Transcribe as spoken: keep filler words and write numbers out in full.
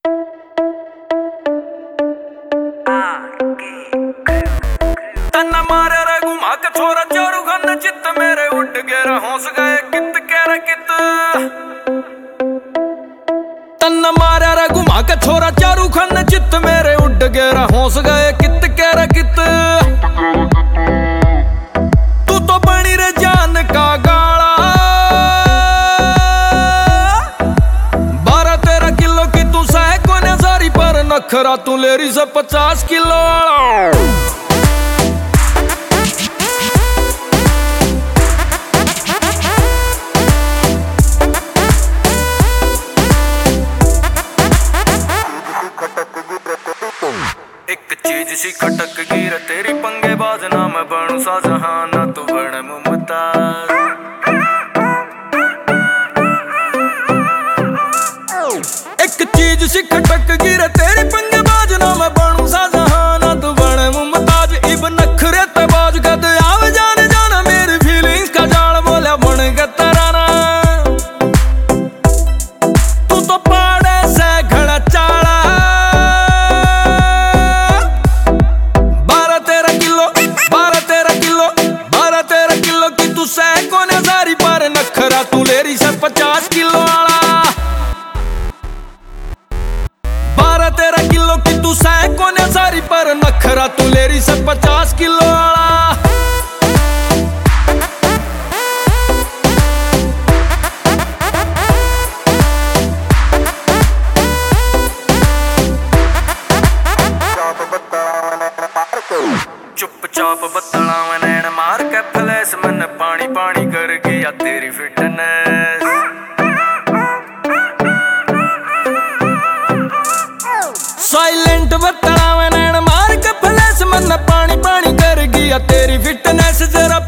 तन्ना मारे रे घुमा के छोरा चारू खन चित्त मेरे उठ गए हौस गए कित कह रे कित। तन्ना मारे रे घुमा के छोरा चारू खन चित्त मेरे उठ गए हौस गए कित कह रे कित। तू तो बनी रे जान का गाला बारह तेरह किलो की तू सह को नजारी पर नखरा तू लेरी से पचास किलो वाला। एक चीज सी खटक गिर तेरी पंगे बाज ना मैं बनूं शाहजहां ना तू बन मुमताज। एक चीज सी खटक गिर तेरी पंगे बाज ना मैं बनूं शाहजहां ना तू बन मुमताज। इब नखरे ते बाज कद आव जाने जाना मेरी फीलिंग्स का जाल बोला बन गया तराना। तू तो पाड़े से घड़ा चाला नखरा तू लेरी से पचास किलो वाला। बारह तेरह किलो की तू सह को नजारी पर नखरा तू लेरी से पचास किलो वाला। चुपचाप बत्तला में नैन मार के फ्लैश मन पानी पानी कर गया तेरी फिटनेस। साइलेंट बत्तला में नैन मार के फ्लैश मन पानी पानी कर गया तेरी फिटनेस। जरा